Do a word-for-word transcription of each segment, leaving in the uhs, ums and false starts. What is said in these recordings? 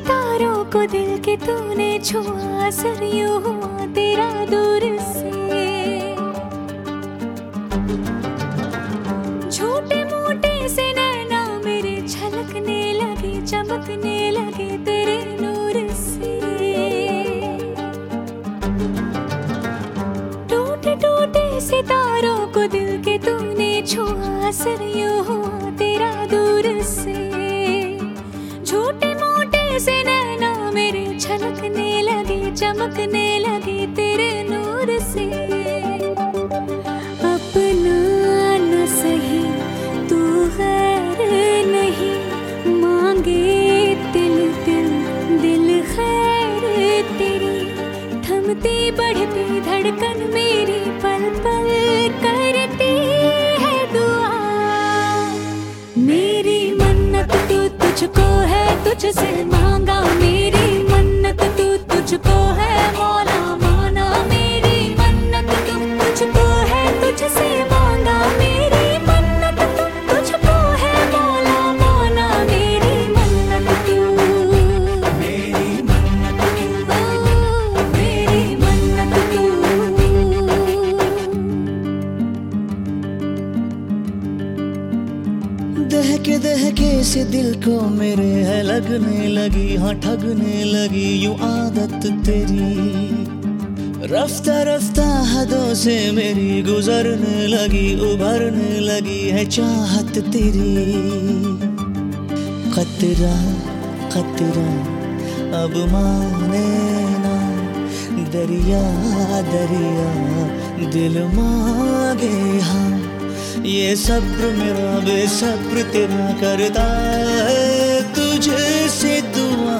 सितारों को दिल के तूने छुआ, असर यूं हुआ तेरा दूर से। छोटे मोटे से नैना मेरे छलकने लगे, चमकने लगे तेरे नूर से। टूटे टूटे सितारों को दिल के तूने छुआ, असर यूं हुआ तेरा दूर से। छोटे मोटे से नैना मेरे छलकने लगे, चमकने लगे तेरे नूर से। अपना न सही तू गैर नहीं, मांगे दिल दिल दिल खैर तेरी। थमती बढ़ती धड़कन मेरी पल पल करती है दुआ। मेरी मन्नत तू तुझको है, तुझसे मांगा मेरी मन्नत तू तुझको है मौला माना। मेरी मन्नत तू तुझको है, तुझसे मांगा मेरी मन्नत तू तुझको है मौला माना। मेरी मन्नत तू, मेरी मन्नत तू, ओ मेरी मन्नत तू। दहके दहके से दिल को मेरे है लगने लगी, हाँ ठगने लगी यूं आदत तेरी। रफ्ता रफ्ता हदों से मेरी गुजरने लगी, उभरने लगी है चाहत तेरी। खतरा खतरा अब माने ना, दरिया दरिया दिल मांगे हाँ। ये सब्र मेरा बेसब्र तेरा करता है तुझे से दुआ।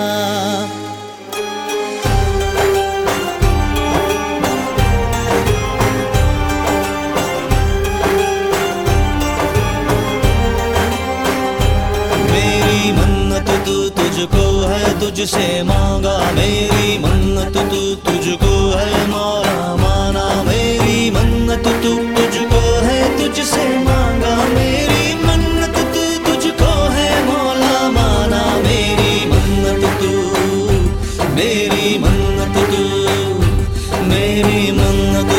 मेरी मन्नत तू तुझको है, तुझसे मांगा मेरी मन्नत तू तुझको है मौला माना। मेरी मन्नत तू तुझको है, तुझसे मांगा मेरी मन्नत तू तुझको है मौला माना। मेरी मन्नत तू, मेरी मन्नत तू, मेरी मन्नत